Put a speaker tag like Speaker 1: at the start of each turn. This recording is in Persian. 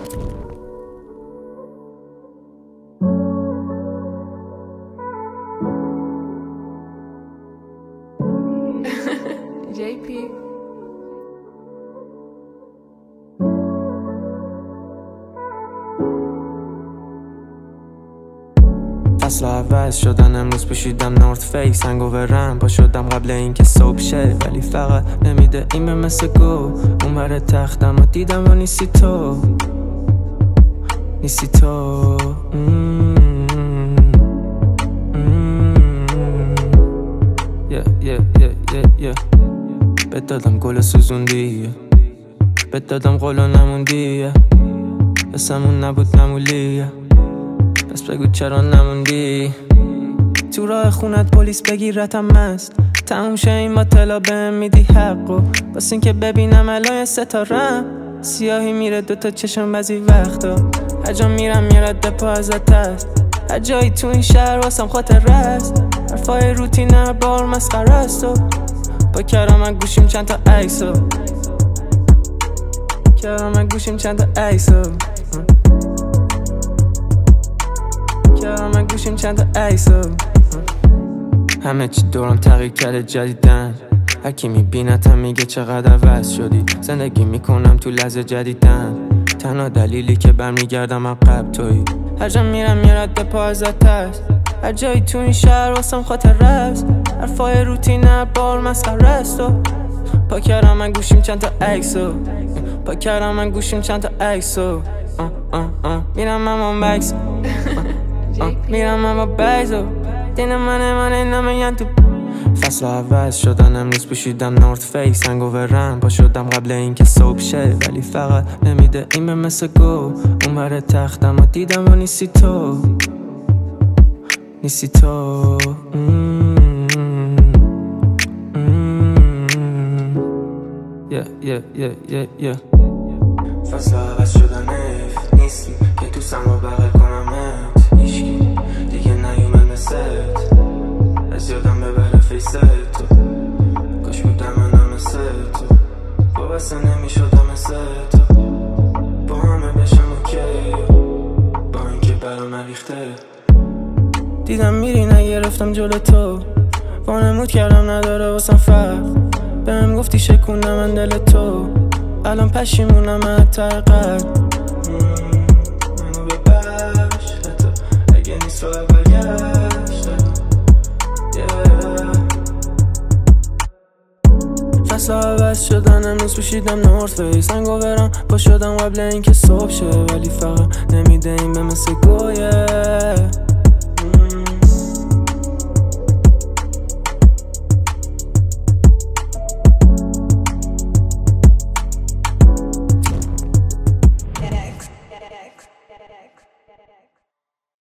Speaker 1: JP.
Speaker 2: فصل عوض شدن امروز پوشیدم نورت فیس هنگوورم پا شدم قبل اینکه صبح شه ولی فقط نمیده این به مثل گو اون بر تختم و دیدم و نیستی تو نیستی تو بهت دادم گل سوزوندی بهت دادم قول و نموندی حسمون نبود نمولی پس بگو چرا نموندی تو راه خونت پلیس بگیرتم مست تموم شه این باطلا بهم میدی حقو بس این که ببینم الان ستارم سیاهی میره دوتا چشم بعضی وقتا هر جا میرم یه رد پا ازت هست هر جایی تو این شهر واسم خاطر است حرفای روتین هر بار مسخره است و با کرامت گوشیم چند تا عکسو کرامت گوشیم چند تا عکسو کرامت گوشیم چند تا عکسو همه چی دورم تغییر کرده جدیدن هرکی میبینتم میگه چقدر عوض شدی زندگی میکنم تو لحظه جدیدن تنها دلیلی که برمیگردم عقب تویی هر جا میرم یه رد پا ازت هست هر جایی تو این شهر واسم خاطر است حرفای روتین هر بار مسخره است و پا کردم من گوشیم چند تا عکسو پا کردم من گوشیم چند تا عکسو میرم من با بکس میرم من با بکسو دین منه نمیان تو فصل عوض شدن امروز پوشیدم نورت فیس هنگوورم پا شدم قبل اینکه صبح شه ولی فقط نمیده این به مثل گو اون بر تختم و دیدم و نیستی تو نیستی تو فصل عوض شدن نیستی که تو سم رو بغل کنمت هیچکی دیگه نیومد مثلت از یادم ببره فیست تو کاش بودم منم مثل تو وابسته نمیشدم مثل تو با همه بشم اوکی با اینکه برام ریخته دیدم میری نگرفتم جلو تو وانمود کردم نداره واسم فرق بهم گفتی شکونم من دل تو الان پشیمونم حتی قلب منو ببخش حتی اگه نیست رو برگشت فصل عوض شدن امروز پوشیدم نورت فیس هنگوورم پا شدم قبل اینکه صبح شه ولی فقط نمیده این به مثل گویه